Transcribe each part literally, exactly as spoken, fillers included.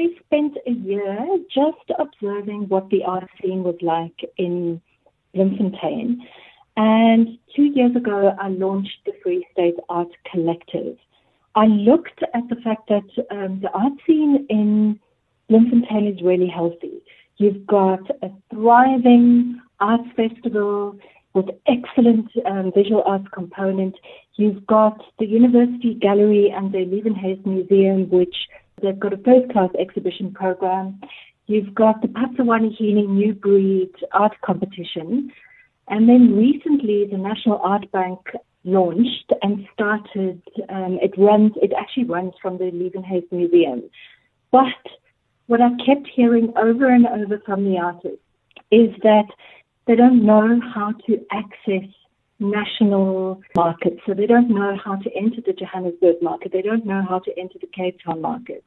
I spent a year just observing what the art scene was like in Bloemfontein. And two years ago, I launched the Free State Art Collective. I looked at the fact that um, the art scene in Bloemfontein is really healthy. You've got a thriving arts festival with excellent um, visual arts component. You've got the University Gallery and the Leeuwenhuis Museum, which they've got a first-class exhibition program. You've got the Patsawani Healing New Breed Art Competition. And then recently, the National Art Bank launched and started. Um, it runs. It actually runs from the Leeuwenhuis Museum. But what I kept hearing over and over from the artists is that they don't know how to access national markets. So they don't know how to enter the Johannesburg market. They don't know how to enter the Cape Town market.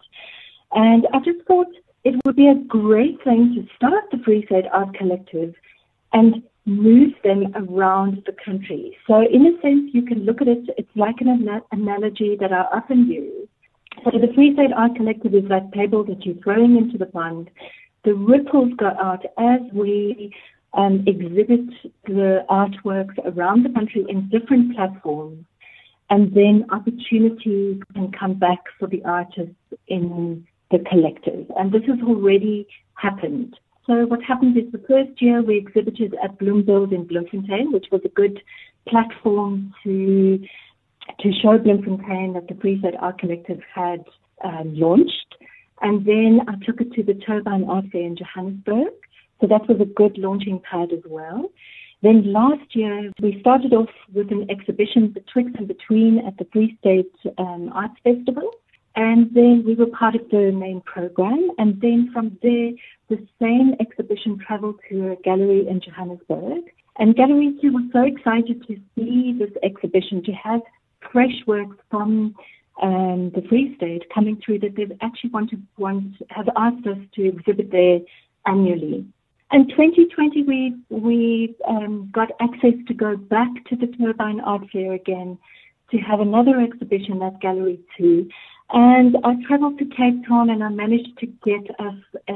And I just thought it would be a great thing to start the Free State Art Collective and move them around the country. So in a sense, you can look at it, it's like an ana- analogy that I often use. So the Free State Art Collective is that pebble that you're throwing into the pond. The ripples go out as we um, exhibit the artworks around the country in different platforms, and then opportunities can come back for the artists in the collective. And this has already happened. So what happened is the first year we exhibited at Bloembild in Bloemfontein, which was a good platform to to show Bloemfontein that the Free State Art Collective had um, launched. And then I took it to the Turbine Art Fair in Johannesburg. So that was a good launching pad as well. Then last year, we started off with an exhibition betwixt and between at the Free State um, Arts Festival. And then we were part of the main program. And then from there, the same exhibition traveled to a gallery in Johannesburg. And Gallery two was so excited to see this exhibition, to have fresh works from um, the Free State coming through, that they've actually want to, want, have asked us to exhibit there annually. In twenty twenty, we, we um, got access to go back to the Turbine Art Fair again to have another exhibition at Gallery two. And I traveled to Cape Town and I managed to get us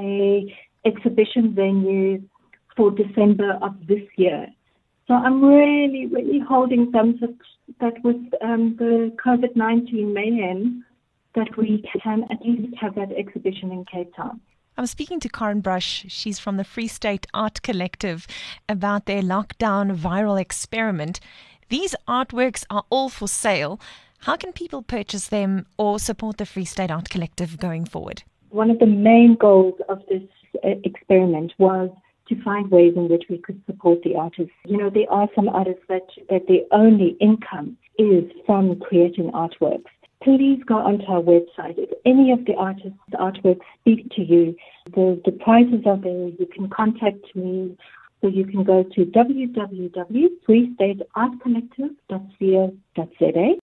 a exhibition venue for December of this year. So I'm really, really holding thumbs up that with um, the COVID nineteen mayhem, that we can at least have that exhibition in Cape Town. I'm speaking to Karen Brush. She's from the Free State Art Collective about their lockdown viral experiment. These artworks are all for sale. How can people purchase them or support the Free State Art Collective going forward? One of the main goals of this uh, experiment was to find ways in which we could support the artists. You know, there are some artists that, that their only income is from creating artworks. Please go onto our website. If any of the artists' artworks speak to you, the, the prices are there. You can contact me. So you can go to w w w dot free state art collective dot co dot za